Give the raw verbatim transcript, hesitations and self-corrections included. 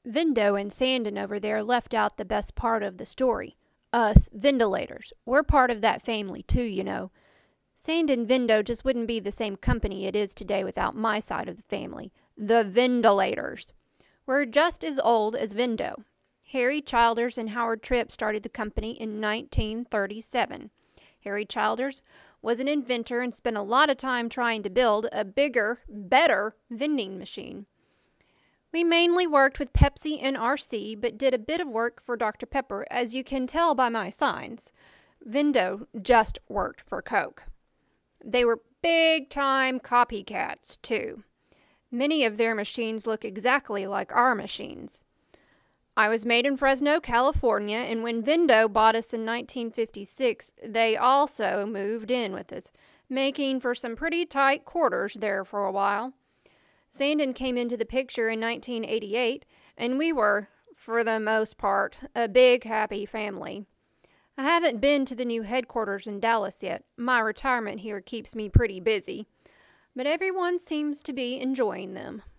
Vindo and Sandin over there left out the best part of the story. Us, Vindilators. We're part of that family, too, you know. Sandin Vindo just wouldn't be the same company it is today without my side of the family. The Vindilators. We're just as old as Vindo. Harry Childers and Howard Tripp started the company in nineteen thirty-seven. Harry Childers was an inventor and spent a lot of time trying to build a bigger, better vending machine. We mainly worked with Pepsi and R C, but did a bit of work for Doctor Pepper, as you can tell by my signs. Vindo just worked for Coke. They were big-time copycats, too. Many of their machines look exactly like our machines. I was made in Fresno, California, and when Vindo bought us in nineteen fifty-six, they also moved in with us, making for some pretty tight quarters there for a while. Sandin came into the picture in nineteen eighty-eight, and we were, for the most part, a big, happy family. I haven't been to the new headquarters in Dallas yet. My retirement here keeps me pretty busy, but everyone seems to be enjoying them.